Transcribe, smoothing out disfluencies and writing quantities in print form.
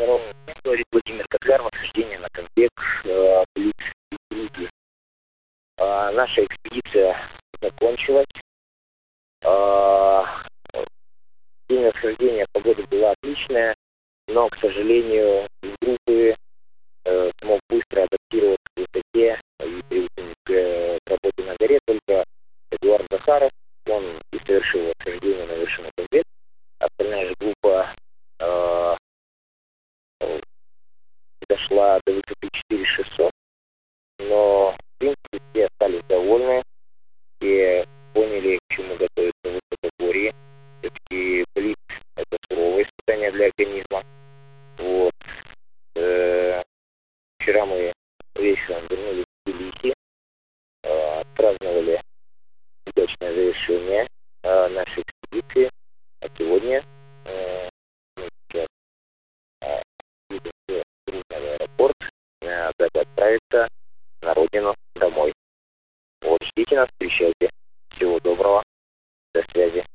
Здорово, говорит Владимир Котляр, восхождение на Камбек, Блиц. Наша экспедиция закончилась. День восхождения, погода была отличная, но, к сожалению, из группы смог быстро адаптироваться к высоте и привыкнуть к работе на горе только Эдуард Захаров. Он и совершил восхождение на вершину Камбек. Остальная же группа дошла до высоты 4600, но, в принципе, все остались довольны и поняли, к чему готовиться в высокогорье. Все-таки Блиц – это суровое испытание для организма. Вот. Вчера мы вечером вернулись в Тбилиси, отпраздновали удачное завершение нашей экспедиции. А сегодня мы сейчас едем в Крупный аэропорт, дабы отправиться на родину, домой. Вот, ждите нас, встречайте. Всего доброго. До связи.